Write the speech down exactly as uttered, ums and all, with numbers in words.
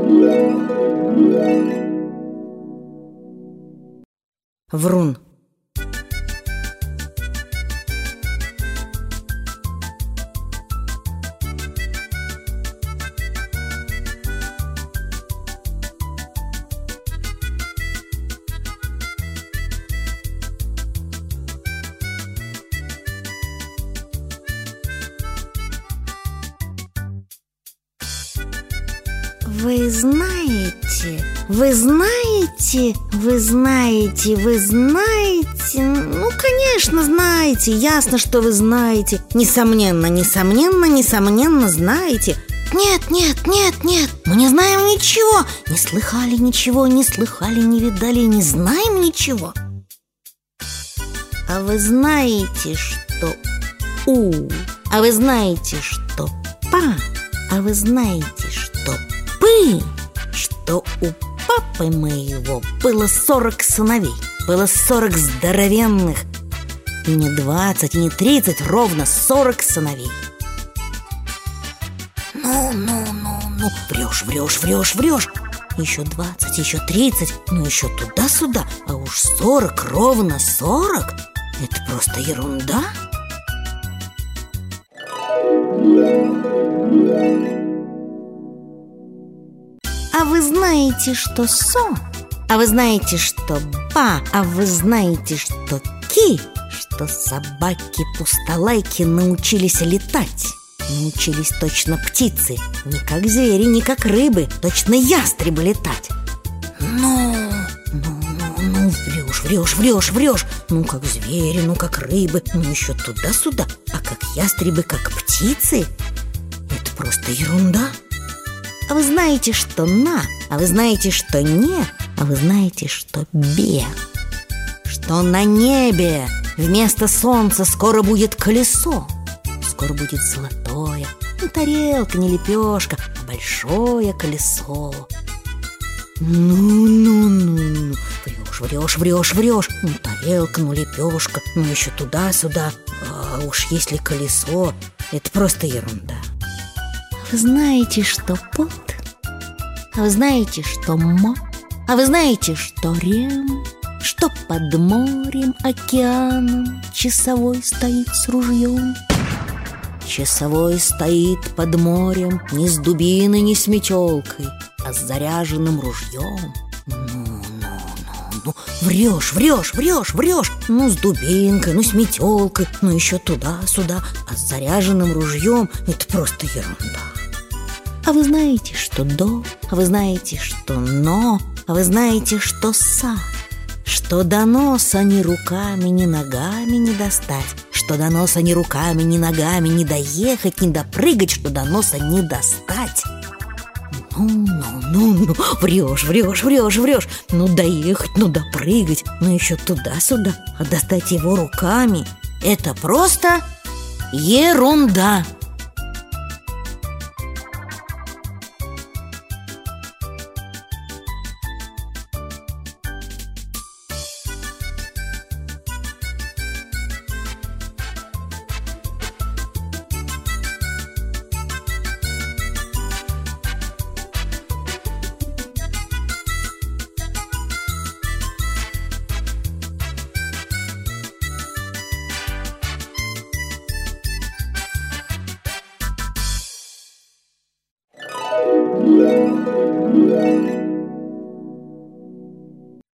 Врун. Вы знаете, вы знаете, вы знаете, вы знаете. Ну, конечно, знаете. Ясно, что вы знаете. Несомненно, несомненно, несомненно знаете. Нет, нет, нет, нет, мы не знаем ничего. Не слыхали ничего, не слыхали, не видали, не знаем ничего. А вы знаете, что У? А вы знаете, что Па? А вы знаете, что Пы? Что у папы моего было сорок сыновей, было сорок здоровенных. И не двадцать, и не тридцать, ровно сорок сыновей. Ну, ну, ну, ну, врешь, врешь, врешь, врешь. Еще двадцать, еще тридцать, ну еще туда-сюда. А уж сорок, ровно сорок. Это просто ерунда. А вы знаете, что Со? А вы знаете, что Ба? А вы знаете, что Ки? Что собаки-пустолайки научились летать. Научились точно птицы. Не как звери, не как рыбы. Точно ястребы летать. Ну, ну, ну, ну, врешь, врешь, врешь, врешь. Ну, как звери, ну, как рыбы. Ну, еще туда-сюда. А как ястребы, как птицы? Это просто ерунда. А вы знаете, что На? А вы знаете, что Не? А вы знаете, что Бе? Что на небе вместо солнца скоро будет колесо. Скоро будет золотое. Не тарелка, не лепешка, а большое колесо. Ну-ну-ну-ну. Врешь, врешь, врешь, врешь. Ну, тарелка, ну, лепешка, ну, еще туда-сюда. А уж если колесо, это просто ерунда. Вы знаете, что Пот? А вы знаете, что Мо? А вы знаете, что Рем? Что под морем, океаном часовой стоит с ружьем? Часовой стоит под морем не с дубиной, не с метелкой, а с заряженным ружьем. Ну, ну, ну, ну, врешь, врешь, врешь, врешь. Ну, с дубинкой, ну, с метелкой, ну, еще туда-сюда. А с заряженным ружьем это просто ерунда. А вы знаете, что До? А вы знаете, что Но? А вы знаете, что Са? Что до носа ни руками, ни ногами не достать. Что до носа ни руками, ни ногами не доехать, не допрыгать. Что до носа не достать. Ну, ну, ну, ну, врешь, врешь, врешь, врешь. Ну, доехать, ну, допрыгать, ну, еще туда-сюда. А достать его руками — это просто ерунда. Thank you.